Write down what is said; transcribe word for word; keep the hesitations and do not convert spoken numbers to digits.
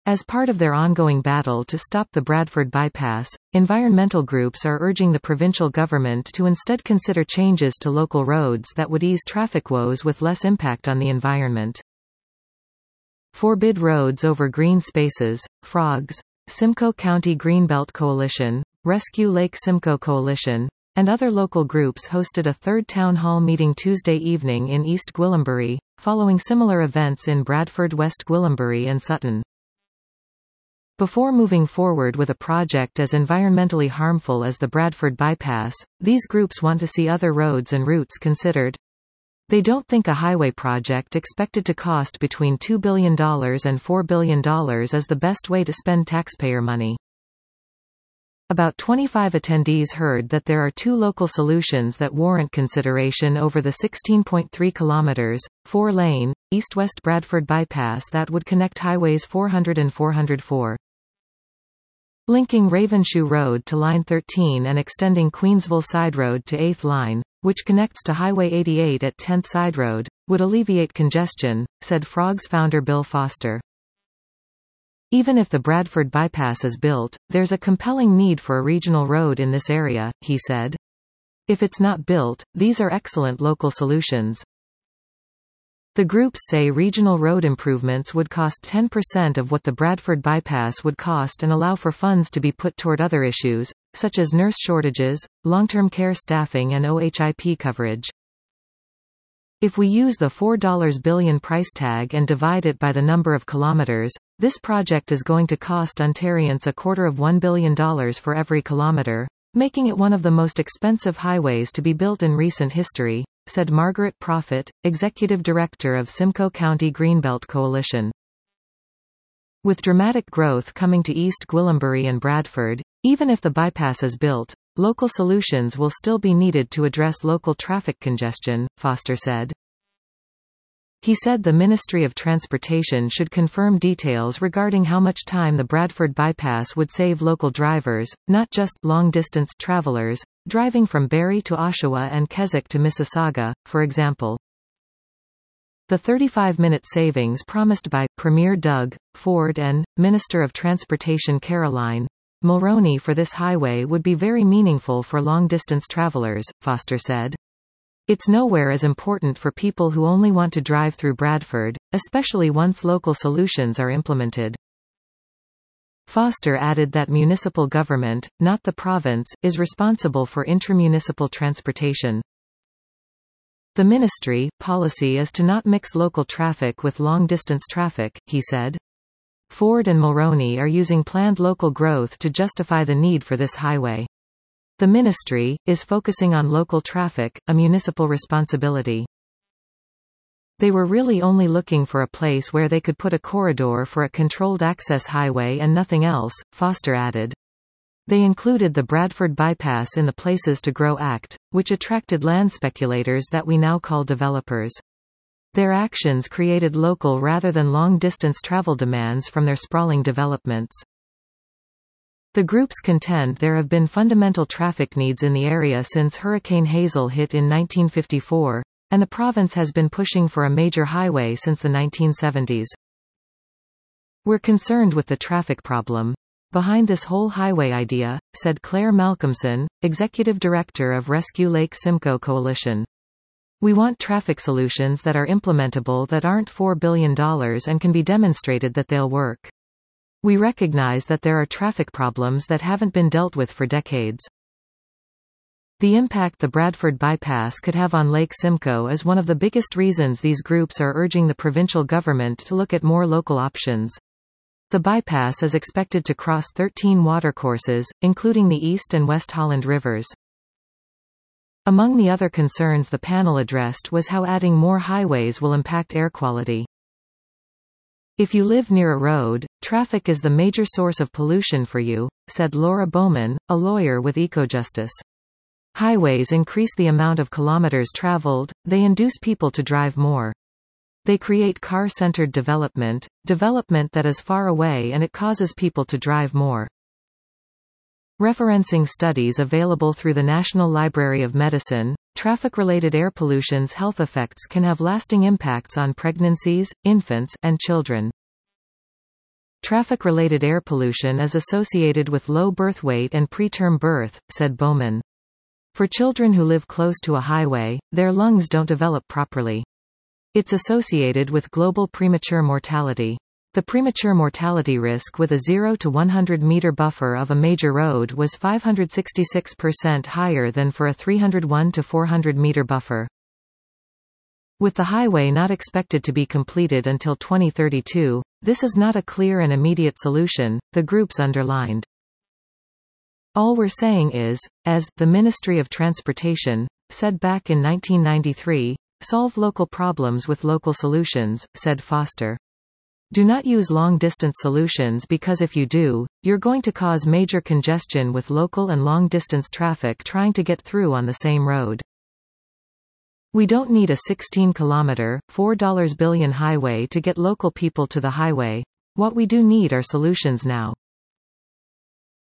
As part of their ongoing battle to stop the Bradford bypass, environmental groups are urging the provincial government to instead consider changes to local roads that would ease traffic woes with less impact on the environment. Forbid roads over green spaces, frogs. Simcoe County Greenbelt Coalition, Rescue Lake Simcoe Coalition, and other local groups hosted a third town hall meeting Tuesday evening in East Gwillimbury, following similar events in Bradford, West Gwillimbury and Sutton. Before moving forward with a project as environmentally harmful as the Bradford bypass, these groups want to see other roads and routes considered. They don't think a highway project expected to cost between two billion dollars and four billion dollars is the best way to spend taxpayer money. About twenty-five attendees heard that there are two local solutions that warrant consideration over the sixteen point three kilometers, four-lane, east-west Bradford bypass that would connect highways four hundred and four hundred four. Linking Ravenshoe Road to Line thirteen and extending Queensville Side Road to eighth Line, which connects to Highway eighty-eight at tenth Side Road, would alleviate congestion, said Frogs founder Bill Foster. Even if the Bradford bypass is built, there's a compelling need for a regional road in this area, he said. If it's not built, these are excellent local solutions. The groups say regional road improvements would cost ten percent of what the Bradford bypass would cost and allow for funds to be put toward other issues, such as nurse shortages, long-term care staffing and O H I P coverage. If we use the four billion dollars price tag and divide it by the number of kilometers, this project is going to cost Ontarians a quarter of one billion dollars for every kilometer, making it one of the most expensive highways to be built in recent history, said Margaret Proffitt, Executive Director of Simcoe County Greenbelt Coalition. With dramatic growth coming to East Gwillimbury and Bradford, even if the bypass is built, local solutions will still be needed to address local traffic congestion, Foster said. He said the Ministry of Transportation should confirm details regarding how much time the Bradford bypass would save local drivers, not just long-distance travelers, driving from Barrie to Oshawa and Keswick to Mississauga, for example. The thirty-five minute savings promised by Premier Doug Ford and Minister of Transportation Caroline Mulroney for this highway would be very meaningful for long-distance travelers, Foster said. It's nowhere as important for people who only want to drive through Bradford, especially once local solutions are implemented. Foster added that municipal government, not the province, is responsible for intramunicipal transportation. The ministry policy is to not mix local traffic with long-distance traffic, he said. Ford and Mulroney are using planned local growth to justify the need for this highway. The ministry is focusing on local traffic, a municipal responsibility. They were really only looking for a place where they could put a corridor for a controlled access highway and nothing else, Foster added. They included the Bradford bypass in the Places to Grow Act, which attracted land speculators that we now call developers. Their actions created local rather than long-distance travel demands from their sprawling developments. The groups contend there have been fundamental traffic needs in the area since Hurricane Hazel hit in nineteen fifty-four, and the province has been pushing for a major highway since the nineteen seventies. We're concerned with the traffic problem behind this whole highway idea, said Claire Malcolmson, Executive Director of Rescue Lake Simcoe Coalition. We want traffic solutions that are implementable that aren't four billion dollars and can be demonstrated that they'll work. We recognize that there are traffic problems that haven't been dealt with for decades. The impact the Bradford bypass could have on Lake Simcoe is one of the biggest reasons these groups are urging the provincial government to look at more local options. The bypass is expected to cross thirteen watercourses, including the East and West Holland rivers. Among the other concerns the panel addressed was how adding more highways will impact air quality. If you live near a road, traffic is the major source of pollution for you, said Laura Bowman, a lawyer with EcoJustice. Highways increase the amount of kilometers traveled, they induce people to drive more. They create car-centered development, development that is far away, and it causes people to drive more. Referencing studies available through the National Library of Medicine, traffic-related air pollution's health effects can have lasting impacts on pregnancies, infants, and children. Traffic-related air pollution is associated with low birth weight and preterm birth, said Bowman. For children who live close to a highway, their lungs don't develop properly. It's associated with global premature mortality. The premature mortality risk with a zero to one hundred meter buffer of a major road was five hundred sixty-six percent higher than for a three hundred one to four hundred meter buffer. With the highway not expected to be completed until twenty thirty-two, this is not a clear and immediate solution, the groups underlined. All we're saying is, as the Ministry of Transportation said back in nineteen ninety-three, solve local problems with local solutions, said Foster. Do not use long-distance solutions because if you do, you're going to cause major congestion with local and long-distance traffic trying to get through on the same road. We don't need a sixteen kilometer, four billion dollars highway to get local people to the highway. What we do need are solutions now.